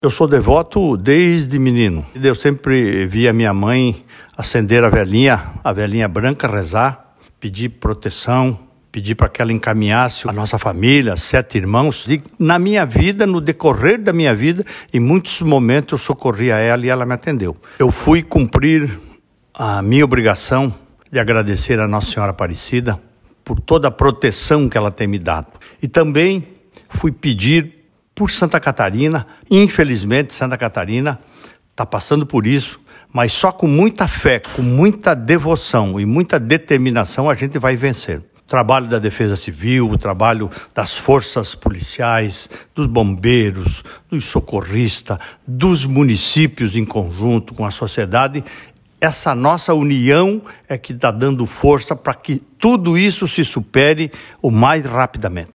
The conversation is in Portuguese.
Eu sou devoto desde menino. Eu sempre vi a minha mãe acender a velhinha branca, rezar, pedir proteção, pedir para que ela encaminhasse a nossa família, 7 irmãos. E na minha vida, no decorrer da minha vida, em muitos momentos eu socorri a ela e ela me atendeu. Eu fui cumprir a minha obrigação de agradecer a Nossa Senhora Aparecida por toda a proteção que ela tem me dado. E também fui pedir por Santa Catarina. Infelizmente, Santa Catarina está passando por isso, mas só com muita fé, com muita devoção e muita determinação a gente vai vencer. O trabalho da Defesa Civil, o trabalho das forças policiais, dos bombeiros, dos socorristas, dos municípios em conjunto com a sociedade, essa nossa união é que está dando força para que tudo isso se supere o mais rapidamente.